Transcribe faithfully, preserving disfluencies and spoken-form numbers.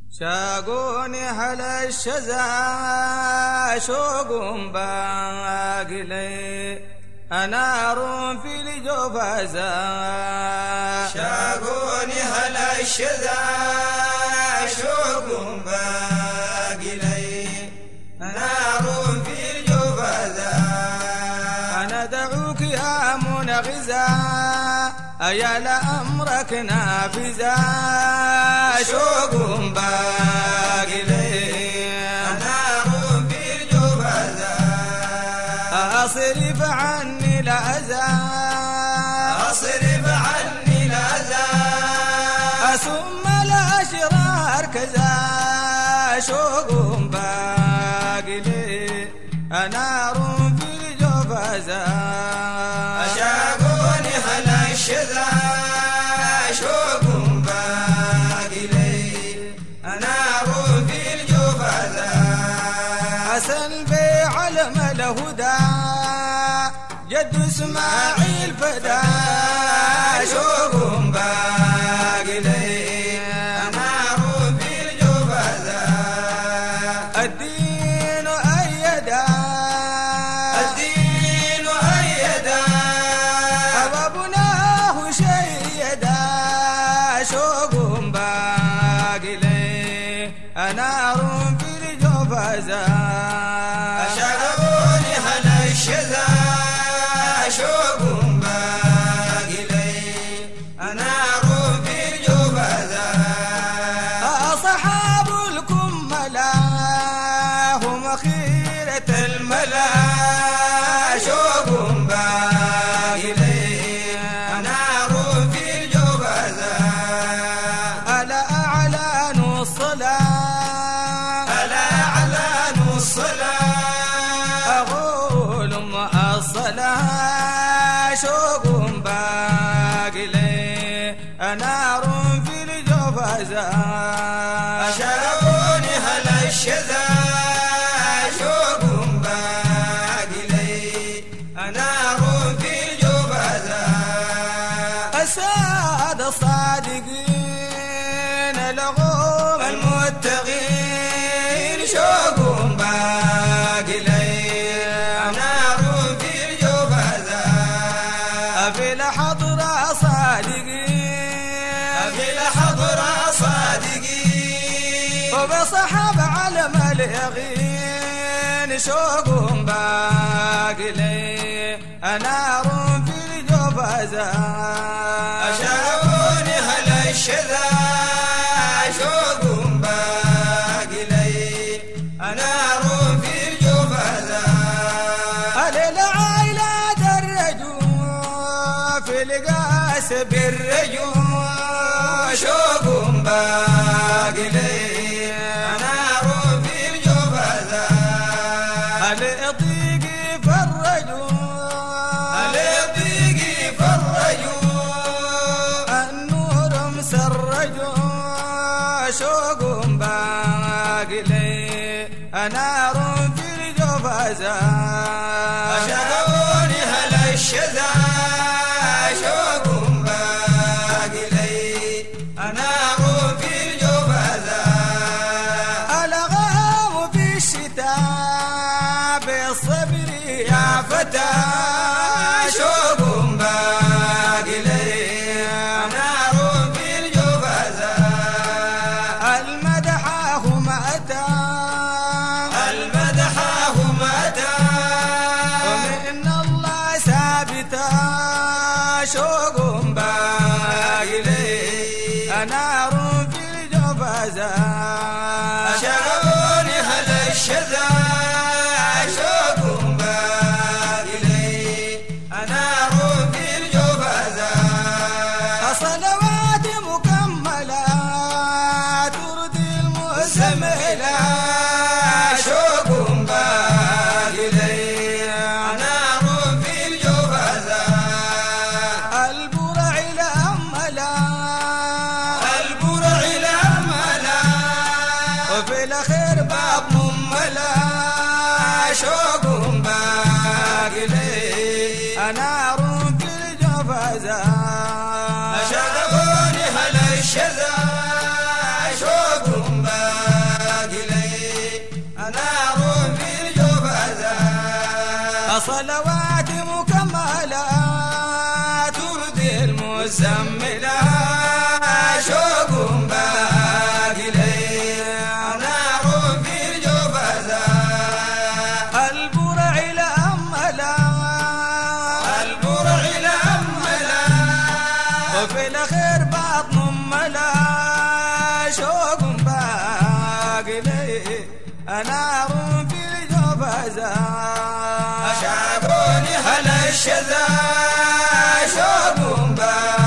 شاقوني هلا الشزا شوق باقي لي أنار في الجوفازا. شاقوني هلا الشزا شوق باقي لي أنار في الجوفازا. أنا دعوك يا منغزا يا لأمرك نافذا شوق باقي لي أنار في الجوفازا. أصرف عني الأذى أصرف عني الأذى ثم الأشرار كذا شوق باقي لي نار في الجوفازا. شاقوني هلا الشذا شوق باقي لي نار في الجوفازا. سلبي علم الهدى جد اسماعيل فدا شوق باقي لي نار في الجوفازا. الدين أيدا الدين أيدا وابناه شيدا شوق باقي لي نار في الجوفازا. شاقوني هلا الشذا شوق باقي لي نار في الجوفازا. أصحاب الكملا هم خيرة الملا شوق باقي لي نار في الجوفازا. ألا أعلان الصلاة ألا أعلان الصلاة أقول مع الصلاة شوق باقي لي نار في الجوفازا. شاقوني هلا الشذا شوق باقي لي نار في الجوفازا. السادة الصادقين الغوم المتقين شوق باقي لي نار في الجوفازا. في الحضرة صادقين في الحضرة صادقين وبصحب علم اليقين شوق باقي لي نار في الجوفازا. شاقوني هلا الشذا شوق باقي لي نار في الجوفازا. العائلة درجوا في القاس بالرجوع شوق باقي لي نار في الجوفازا. الضيق فرجوا الضيق فرجوا النور مسرجوا شوق باقي لي نار في الجوفازا. شاقوني هلا الشذا شوق باقي لي نار في الجوفازا. الغام في الشتاء بالصبر يا فتى شوق باقي لي نار في الجوفازا. المدحه مأتى المدحه متى ومن الله ثابتا شوق باقي لي نار في الجوفازا. شاقوني هلا الشذا شوق باقي لي نار في الجوفازا. صلوات مكملة ترضي المزملة شوق باقي لي نار في الجوفازا. البرع الأملة البرع الأملا وفي الأخير باب مملة شوق باقي لي نار في الجوفازا. شاقوني هلا الشذا شوق باقي صلوات مكملة ترضي المزملة شوق باقي لي نار في الجوفزة البرع لأملا البرع لأملا وفي الأخير بطن ملا شوق باقي لي نار في الجوفزة شافوني هلا الشذا شوق باقي